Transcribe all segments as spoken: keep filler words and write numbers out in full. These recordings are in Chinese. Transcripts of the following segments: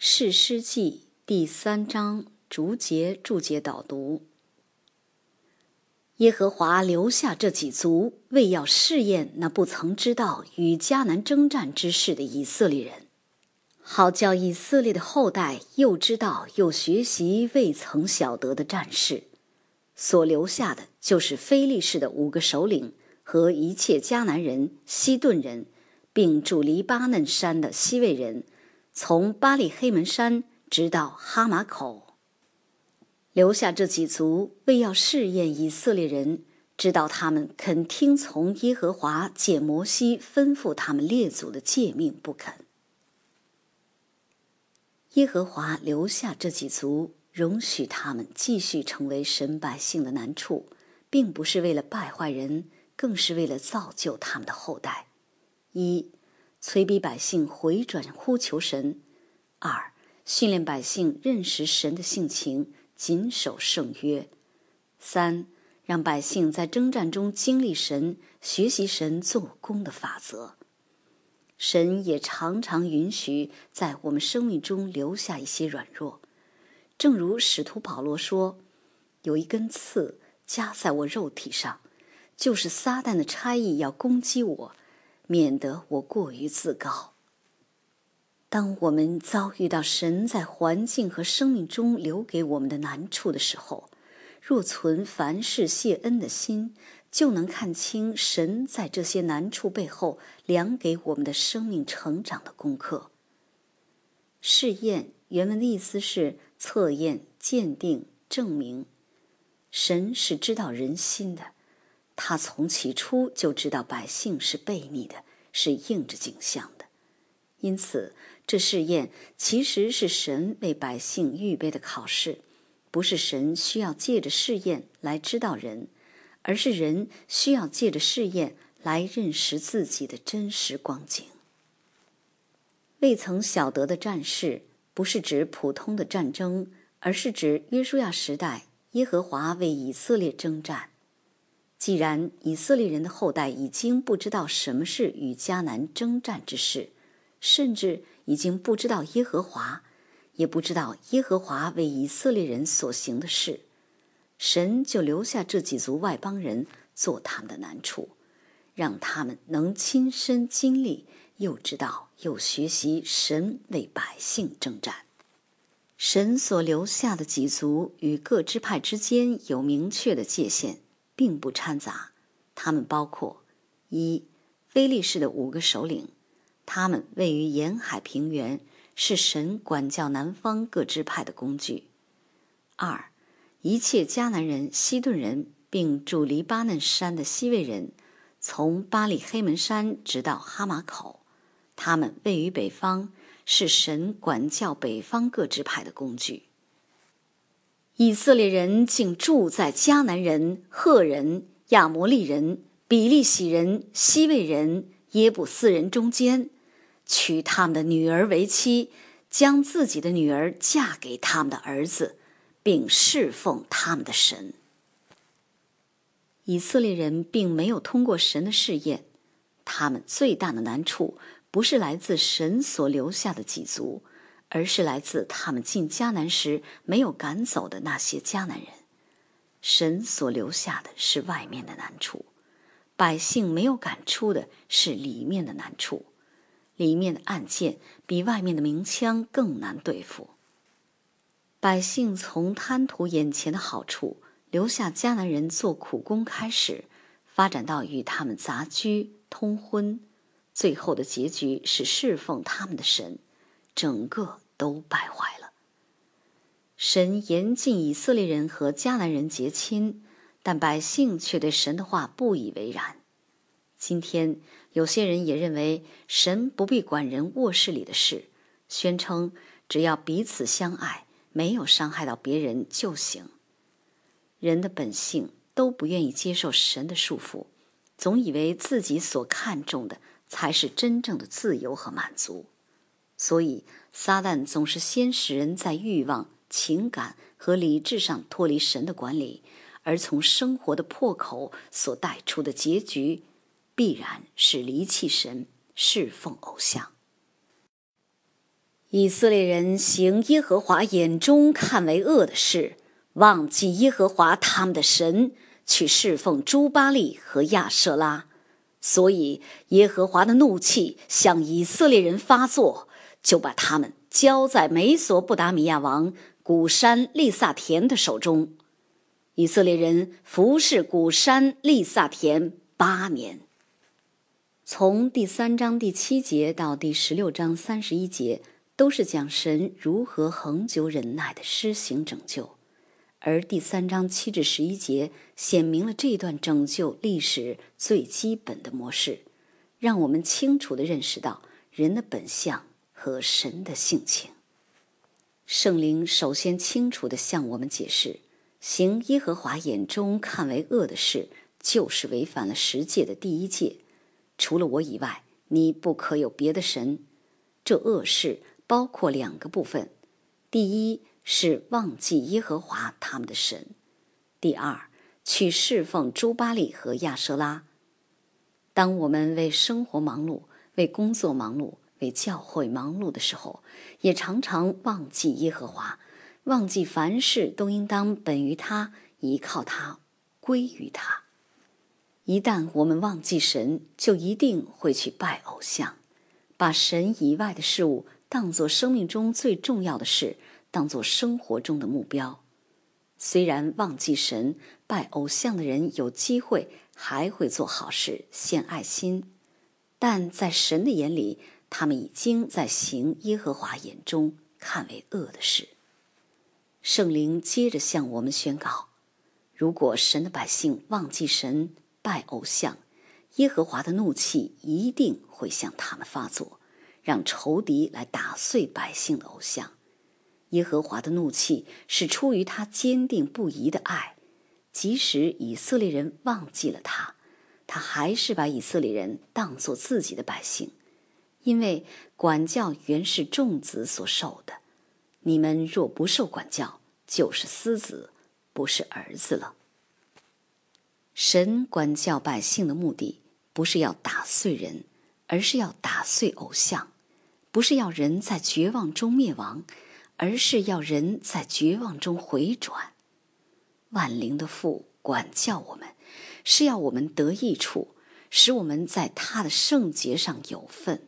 士师记第三章逐节注解导读。耶和华留下这几族，为要试验那不曾知道与迦南征战之事的以色列人，好叫以色列的后代又知道又学习未曾晓得的战事。所留下的就是非利士的五个首领和一切迦南人、西顿人，并住黎巴嫩山的西魏人，从巴利黑门山直到哈马口。留下这几族，为要试验以色列人，知道他们肯听从耶和华借摩西吩咐他们列祖的诫命不肯。耶和华留下这几族，容许他们继续成为神百姓的难处，并不是为了败坏人，更是为了造就他们的后代。一、催逼百姓回转呼求神；二、训练百姓认识神的性情，谨守圣约；三、让百姓在征战中经历神，学习神做工的法则。神也常常允许在我们生命中留下一些软弱，正如使徒保罗说，有一根刺加在我肉体上，就是撒旦的差役要攻击我，免得我过于自高。当我们遭遇到神在环境和生命中留给我们的难处的时候，若存凡事谢恩的心，就能看清神在这些难处背后量给我们的生命成长的功课。试验原文的意思是测验、鉴定、证明。神是知道人心的，他从起初就知道百姓是悖逆的，是应着景象的。因此，这试验其实是神为百姓预备的考试，不是神需要借着试验来知道人，而是人需要借着试验来认识自己的真实光景。未曾晓得的战事，不是指普通的战争，而是指约书亚时代耶和华为以色列征战。既然以色列人的后代已经不知道什么是与迦南征战之事，甚至已经不知道耶和华，也不知道耶和华为以色列人所行的事，神就留下这几族外邦人做他们的难处，让他们能亲身经历，又知道又学习神为百姓征战。神所留下的几族与各支派之间有明确的界限，并不掺杂。他们包括：一、非利士的五个首领，他们位于沿海平原，是神管教南方各支派的工具。二、一切迦南人、西顿人，并住黎巴嫩山的西魏人，从巴利黑门山直到哈马口，他们位于北方，是神管教北方各支派的工具。以色列人竟住在迦南人、赫人、亚摩利人、比利洗人、西魏人、耶布斯人中间，娶他们的女儿为妻，将自己的女儿嫁给他们的儿子，并侍奉他们的神。以色列人并没有通过神的试验，他们最大的难处不是来自神所留下的几族，而是来自他们进迦南时没有赶走的那些迦南人。神所留下的是外面的难处，百姓没有赶出的是里面的难处。里面的暗箭比外面的明枪更难对付。百姓从贪图眼前的好处，留下迦南人做苦工开始，发展到与他们杂居、通婚，最后的结局是侍奉他们的神，整个都败坏了。神严禁以色列人和迦南人结亲，但百姓却对神的话不以为然。今天有些人也认为神不必管人卧室里的事，宣称只要彼此相爱，没有伤害到别人就行。人的本性都不愿意接受神的束缚，总以为自己所看重的才是真正的自由和满足。所以撒旦总是先使人在欲望、情感和理智上脱离神的管理，而从生活的破口所带出的结局，必然是离弃神，侍奉偶像。 以色列人行耶和华眼中看为恶的事，忘记耶和华他们的神，去侍奉诸巴力和亚舍拉。所以耶和华的怒气向以色列人发作，就把他们交在美索不达米亚王古珊利萨田的手中。以色列人服侍古珊利萨田八年。从第三章第七节到第十六章三十一节，都是讲神如何恒久忍耐地施行拯救，而第三章七至十一节显明了这段拯救历史最基本的模式，让我们清楚地认识到人的本相和神的性情。圣灵首先清楚地向我们解释，行耶和华眼中看为恶的事，就是违反了十诫的第一诫，除了我以外，你不可有别的神。这恶事包括两个部分，第一是忘记耶和华他们的神，第二去侍奉诸巴力和亚舍拉。当我们为生活忙碌，为工作忙碌，为教会忙碌的时候，也常常忘记耶和华，忘记凡事都应当本于他，依靠他，归于他。一旦我们忘记神，就一定会去拜偶像，把神以外的事物当作生命中最重要的事，当作生活中的目标。虽然忘记神，拜偶像的人有机会还会做好事，献爱心，但在神的眼里，他们已经在行耶和华眼中看为恶的事。圣灵接着向我们宣告，如果神的百姓忘记神，拜偶像，耶和华的怒气一定会向他们发作，让仇敌来打碎百姓的偶像。耶和华的怒气是出于他坚定不移的爱，即使以色列人忘记了他，他还是把以色列人当作自己的百姓，因为管教原是众子所受的，你们若不受管教，就是私子，不是儿子了。神管教百姓的目的，不是要打碎人，而是要打碎偶像；不是要人在绝望中灭亡，而是要人在绝望中回转。万灵的父管教我们，是要我们得益处，使我们在他的圣洁上有份。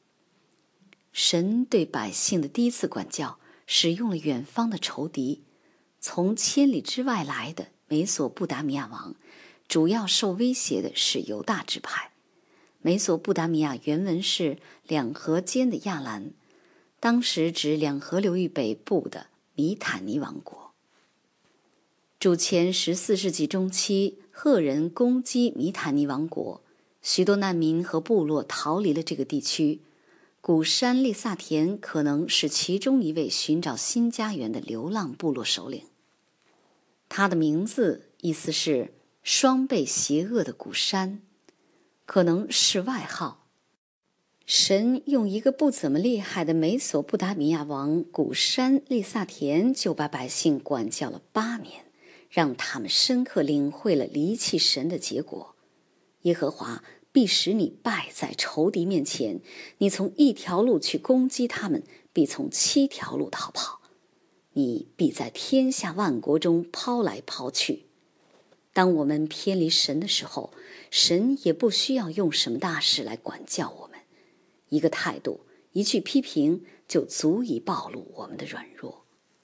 神对百姓的第一次管教，使用了远方的仇敌，从千里之外来的美索不达米亚王，主要受威胁的是犹大支派。美索不达米亚原文是两河间的亚兰，当时指两河流域北部的米坦尼王国。主前十四世纪中期，赫人攻击米坦尼王国，许多难民和部落逃离了这个地区。古珊利萨田可能是其中一位寻找新家园的流浪部落首领。他的名字意思是双倍邪恶的古珊，可能是外号。神用一个不怎么厉害的美索不达米亚王古珊利萨田，就把百姓管教了八年，让他们深刻领会了离弃神的结果。耶和华必使你败在仇敌面前，你从一条路去攻击他们，必从七条路逃跑，你必在天下万国中抛来抛去。当我们偏离神的时候，神也不需要用什么大事来管教我们，一个态度，一句批评，就足以暴露我们的软弱。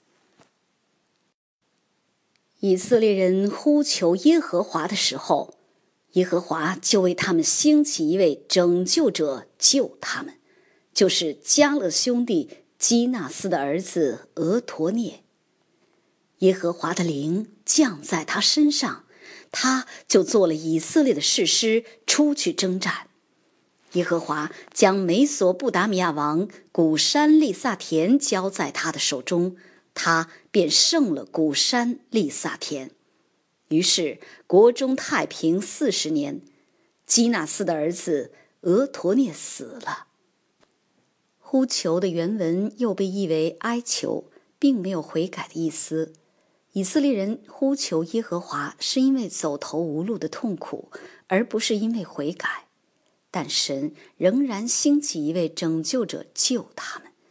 以色列人呼求耶和华的时候，耶和华就为他们兴起一位拯救者救他们，就是迦勒兄弟基纳斯的儿子俄陀涅。耶和华的灵降在他身上，他就做了以色列的士师，出去征战。耶和华将美索不达米亚王古珊利萨田交在他的手中，他便胜了古珊利萨田。于是国中太平四十年，基纳斯的儿子俄陀涅死了。呼求的原文又被译为哀求，并没有悔改的意思。以色列人呼求耶和华是因为走投无路的痛苦，而不是因为悔改。但神仍然兴起一位拯救者救他们，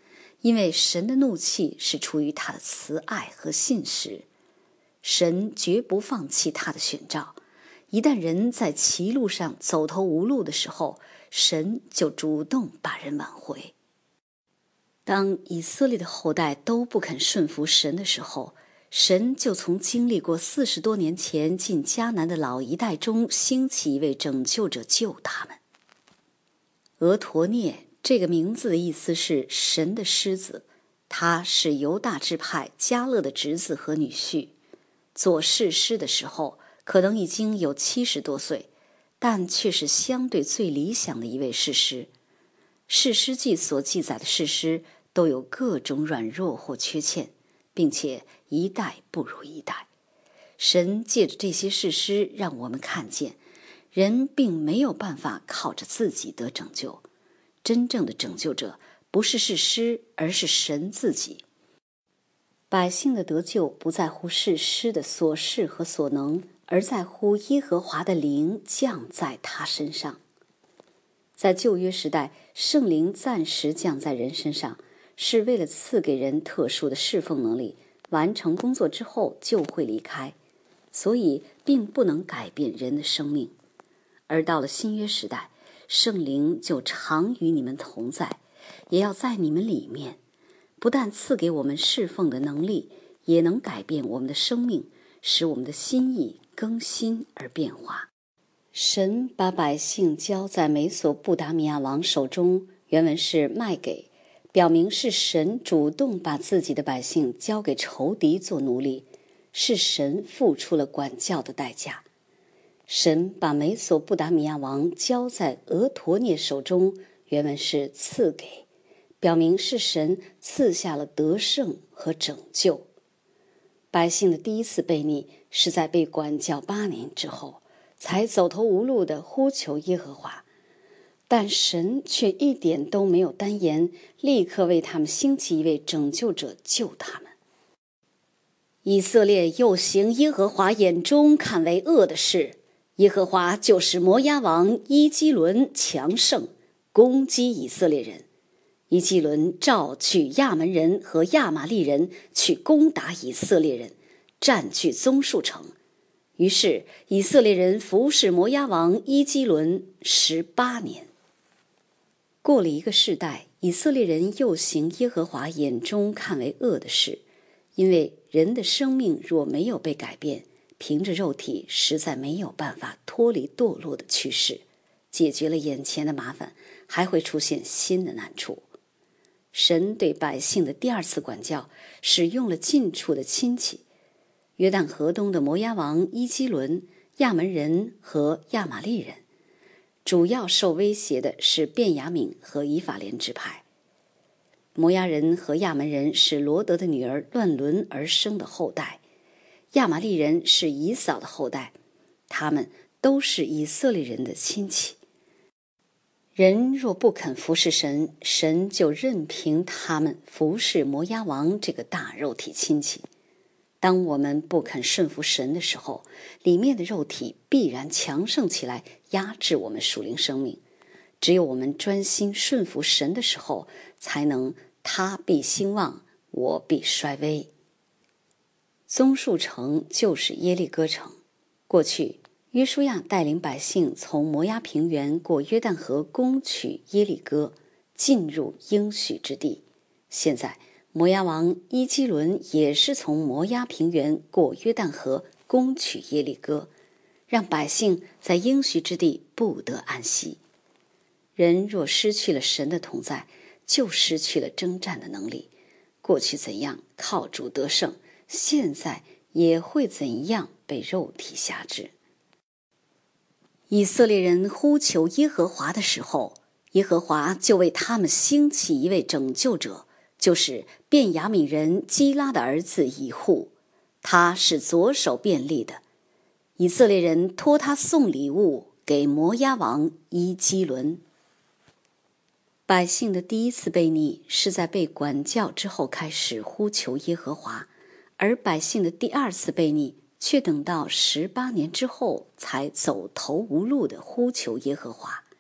因为神的怒气是出于他的慈爱和信实，神绝不放弃他的选召。一旦人在歧路上走投无路的时候，神就主动把人挽回。当以色列的后代都不肯顺服神的时候，神就从经历过四十多年前进迦南的老一代中兴起一位拯救者救他们。俄陀涅这个名字的意思是神的狮子，他是犹大支派迦勒的侄子和女婿，做士师的时候可能已经有七十多岁，但却是相对最理想的一位士师。士师记所记载的士师都有各种软弱或缺陷，并且一代不如一代。神借着这些士师让我们看见，人并没有办法靠着自己得拯救，真正的拯救者不是士师，而是神自己。百姓的得救不在乎士师的所事和所能，而在乎耶和华的灵降在他身上。在旧约时代，圣灵暂时降在人身上，是为了赐给人特殊的侍奉能力，完成工作之后就会离开，所以并不能改变人的生命。而到了新约时代，圣灵就常与你们同在，也要在你们里面，不但赐给我们侍奉的能力，也能改变我们的生命，使我们的心意更新而变化。神把百姓交在美索不达米亚王手中，原文是卖给，表明是神主动把自己的百姓交给仇敌做奴隶，是神付出了管教的代价。神把美索不达米亚王交在俄陀涅手中，原文是赐给，表明是神赐下了得胜和拯救。百姓的第一次悖逆是在被管教八年之后，才走投无路地呼求耶和华，但神却一点都没有单言，立刻为他们兴起一位拯救者救他们。以色列又行耶和华眼中看为恶的事，耶和华就使摩押王伊基伦强盛，攻击以色列人。伊基伦召去亚门人和亚玛利人去攻打以色列人，占据棕树城。于是以色列人服侍摩押王伊基伦十八年。过了一个世代，以色列人又行耶和华眼中看为恶的事，因为人的生命若没有被改变，凭着肉体实在没有办法脱离堕落的趋势，解决了眼前的麻烦，还会出现新的难处。神对百姓的第二次管教使用了近处的亲戚，约旦河东的摩押王伊基伦、亚门人和亚玛利人，主要受威胁的是便雅悯和以法莲支派。摩押人和亚门人是罗德的女儿乱伦而生的后代，亚玛利人是以扫的后代，他们都是以色列人的亲戚。人若不肯服侍神，神就任凭他们服侍摩押王这个大肉体亲戚。当我们不肯顺服神的时候，里面的肉体必然强盛起来，压制我们属灵生命。只有我们专心顺服神的时候，才能他必兴旺，我必衰微。棕树城就是耶利哥城。过去约书亚带领百姓从摩押平原过约旦河攻取耶利哥，进入应许之地。现在摩押王伊基伦也是从摩押平原过约旦河攻取耶利哥，让百姓在应许之地不得安息。人若失去了神的同在，就失去了征战的能力。过去怎样靠主得胜，现在也会怎样被肉体辖制。以色列人呼求耶和华的时候，耶和华就为他们兴起一位拯救者，就是便雅悯人基拉的儿子以户，他是左手便利的。以色列人托他送礼物给摩押王伊基伦。百姓的第一次悖逆是在被管教之后开始呼求耶和华，而百姓的第二次悖逆却等到十八年之后才走投无路的呼求耶和华。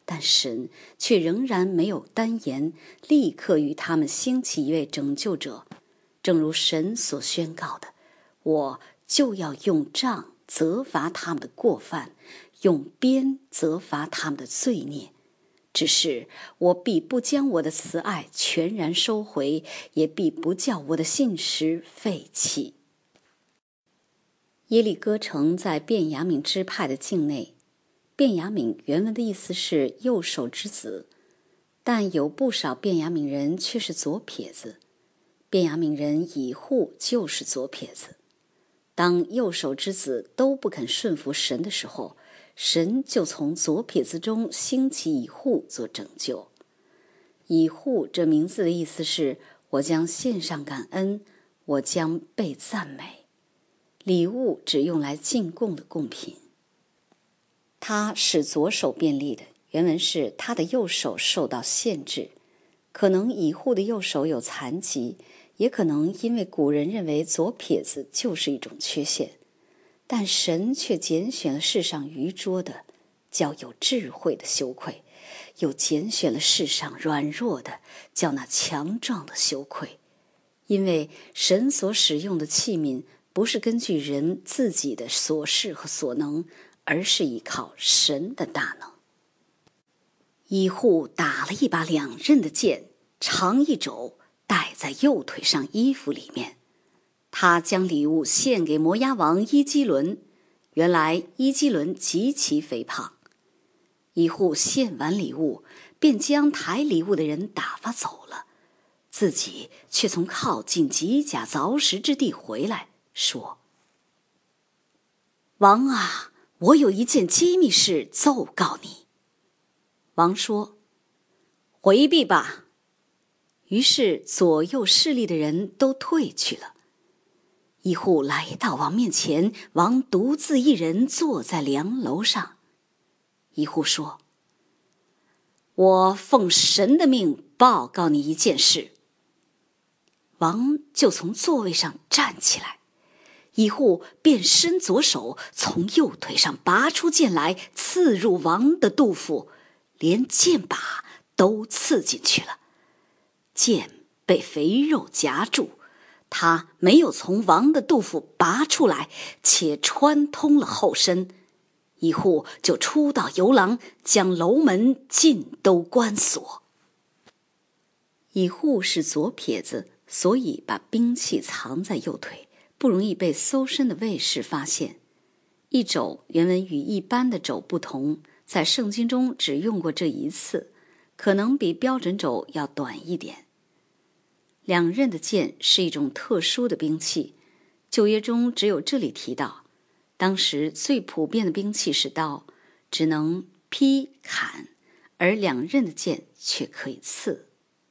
但神却仍然没有单言，立刻与他们兴起一位拯救者，正如神所宣告的：我就要用杖责罚他们的过犯，用鞭责罚他们的罪孽。只是我必不将我的慈爱全然收回，也必不叫我的信实废弃。耶利哥城在便雅悯支派的境内，便雅悯原文的意思是右手之子，但有不少便雅悯人却是左撇子。便雅悯人以户就是左撇子。当右手之子都不肯顺服神的时候，神就从左撇子中兴起以户做拯救。以户这名字的意思是我将献上感恩，我将被赞美。礼物只用来进贡的贡品。他是左手便利的，原文是他的右手受到限制。可能以户的右手有残疾，也可能因为古人认为左撇子就是一种缺陷，但神却拣选了世上愚拙的，叫有智慧的羞愧，又拣选了世上软弱的，叫那强壮的羞愧。因为神所使用的器皿不是根据人自己的所事和所能，而是依靠神的大能。以户打了一把两刃的剑，长一肘，戴在右腿上衣服里面。他将礼物献给摩押王伊基伦。原来伊基伦极其肥胖。以户献完礼物，便将抬礼物的人打发走了，自己却从靠近吉甲凿石之地回来，说：王啊，我有一件机密事奏告你。王说：回避吧。于是左右势力的人都退去了。以户来到王面前，王独自一人坐在梁楼上。以户说：我奉神的命报告你一件事。王就从座位上站起来，以户便伸左手从右腿上拔出剑来，刺入王的肚腹，连剑把都刺进去了。剑被肥肉夹住，他没有从王的肚腹拔出来，且穿通了后身。以户就出到游廊，将楼门尽都关锁。以户是左撇子，所以把兵器藏在右腿，不容易被搜身的卫士发现。一肘原文与一般的肘不同，在圣经中只用过这一次，可能比标准肘要短一点。两刃的剑是一种特殊的兵器，旧约中只有这里提到。当时最普遍的兵器是刀，只能劈砍，而两刃的剑却可以刺。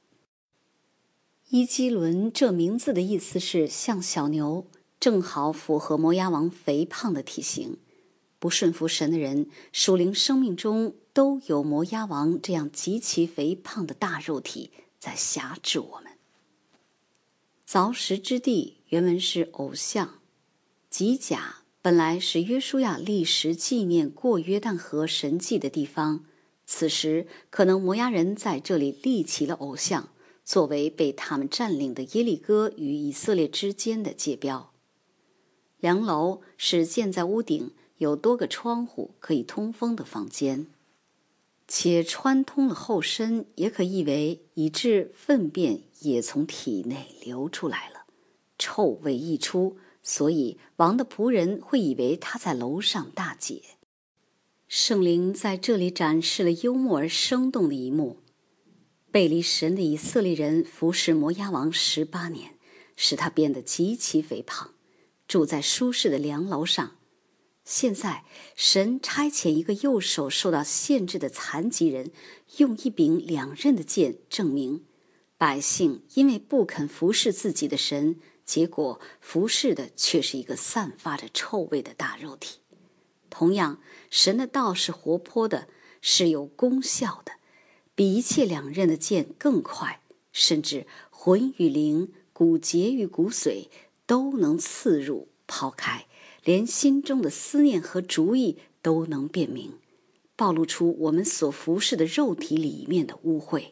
伊基伦这名字的意思是像小牛，正好符合摩押王肥胖的体型。不顺服神的人，属灵生命中都有摩押王这样极其肥胖的大肉体在辖制我们。凿石之地原文是偶像。吉甲本来是约书亚历时纪念过约旦河神迹的地方，此时可能摩押人在这里立起了偶像，作为被他们占领的耶利哥与以色列之间的界标。梁楼是建在屋顶，有多个窗户可以通风的房间，且穿通了后身，也可译为以致粪便也从体内流出来了，臭味溢出，所以王的仆人会以为他在楼上大解。圣灵在这里展示了幽默而生动的一幕。背离神的以色列人服侍摩押王十八年，使他变得极其肥胖，住在舒适的梁楼上。现在神差遣一个右手受到限制的残疾人，用一柄两刃的剑证明百姓因为不肯服侍自己的神，结果服侍的却是一个散发着臭味的大肉体。同样，神的道是活泼的，是有功效的，比一切两刃的剑更快，甚至魂与灵、骨节与骨髓都能刺入抛开，连心中的思念和主意都能辨明， 暴露出我们所服侍的肉体里面的污秽。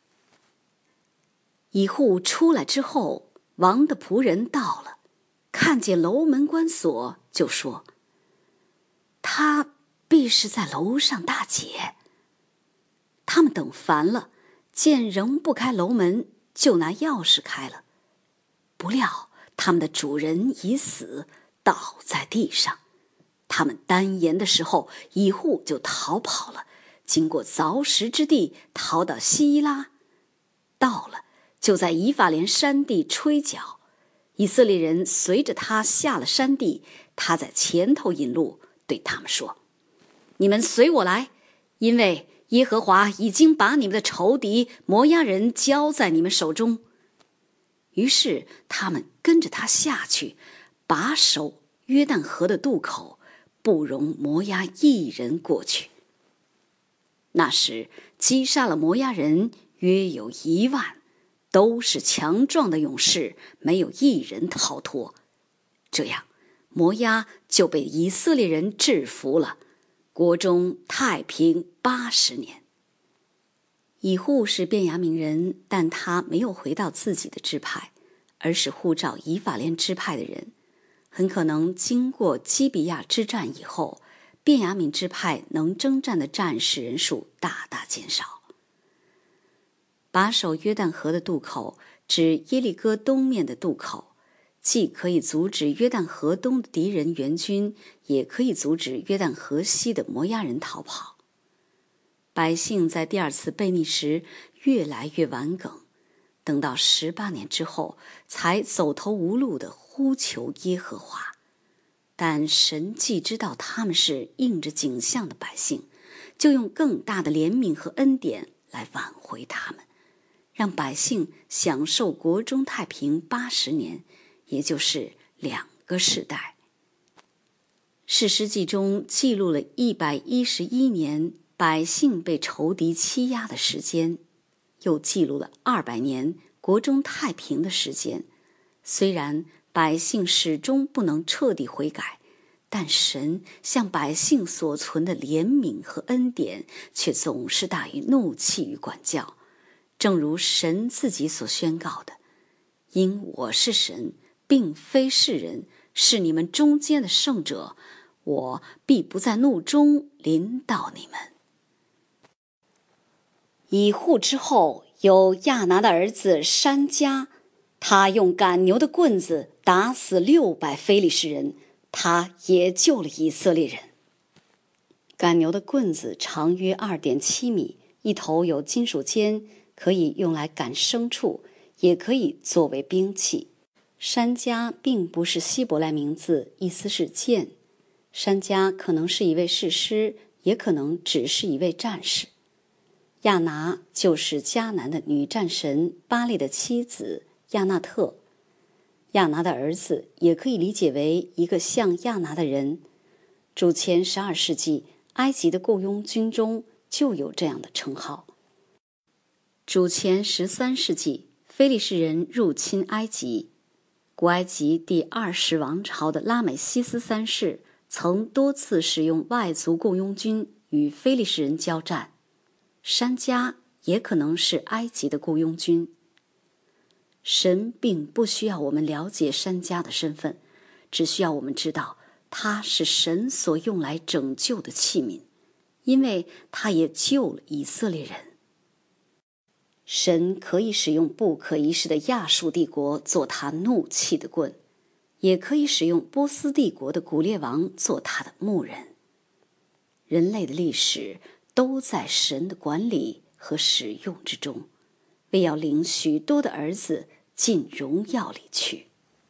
以户出来之后，王的仆人到了，看见楼门关锁，就说：他必是在楼上大解。他们等烦了，见仍不开楼门，就拿钥匙开了。不料他们的主人已死，倒在地上。他们单言的时候，以户就逃跑了，经过凿石之地，逃到西伊拉。到了，就在以法莲山地吹角。以色列人随着他下了山地，他在前头引路，对他们说：你们随我来，因为耶和华已经把你们的仇敌摩押人交在你们手中。于是他们跟着他下去，把守约旦河的渡口，不容摩押一人过去。那时击杀了摩押人约有一万，都是强壮的勇士，没有一人逃脱。这样摩押就被以色列人制服了，国中太平八十年。以户是便雅悯人，但他没有回到自己的支派，而是护照以法莲支派的人。很可能经过基比亚之战以后，便雅悯支派能征战的战士人数大大减少。把守约旦河的渡口指耶利哥东面的渡口，既可以阻止约旦河东的敌人援军，也可以阻止约旦河西的摩押人逃跑。百姓在第二次悖逆时越来越顽梗，等到十八年之后，才走投无路地呼求耶和华。但神既知道他们是应着景象的百姓，就用更大的怜悯和恩典来挽回他们，让百姓享受国中太平八十年，也就是两个世代。士师记中记录了一百一十一年百姓被仇敌欺压的时间，又记录了二百年国中太平的时间。虽然百姓始终不能彻底悔改，但神向百姓所存的怜悯和恩典却总是大于怒气与管教。正如神自己所宣告的：因我是神，并非世人，是你们中间的圣者，我必不在怒中临到你们。以户之后有亚拿的儿子珊迦，他用赶牛的棍子打死六百非利士人，他也救了以色列人。赶牛的棍子长约 二点七米，一头有金属尖，可以用来赶牲畜，也可以作为兵器。珊迦并不是希伯来名字，意思是剑。珊迦可能是一位士师，也可能只是一位战士。亚拿就是迦南的女战神巴力的妻子亚纳特。亚拿的儿子也可以理解为一个像亚拿的人。主前十二世纪，埃及的雇佣军中就有这样的称号。主前十三世纪，非利士人入侵埃及，古埃及第二十王朝的拉美西斯三世曾多次使用外族雇佣军与非利士人交战。珊迦也可能是埃及的雇佣军。神并不需要我们了解珊迦的身份，只需要我们知道他是神所用来拯救的器皿，因为他也救了以色列人。神可以使用不可一世的亚述帝国做他怒气的棍，也可以使用波斯帝国的古列王做他的牧人。人类的历史都在神的管理和使用之中，为要领许多的儿子进荣耀里去。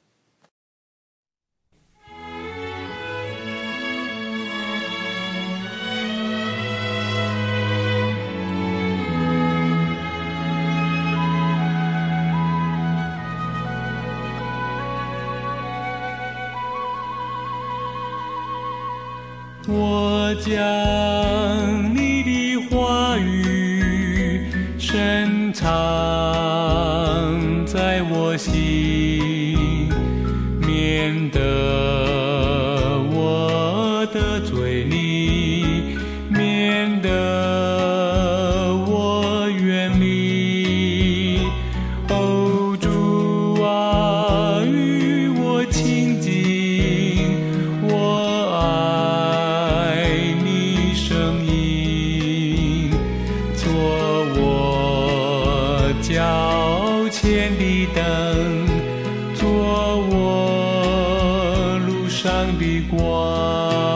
我将你的话语深藏在我心，免得我的嘴里面上的光。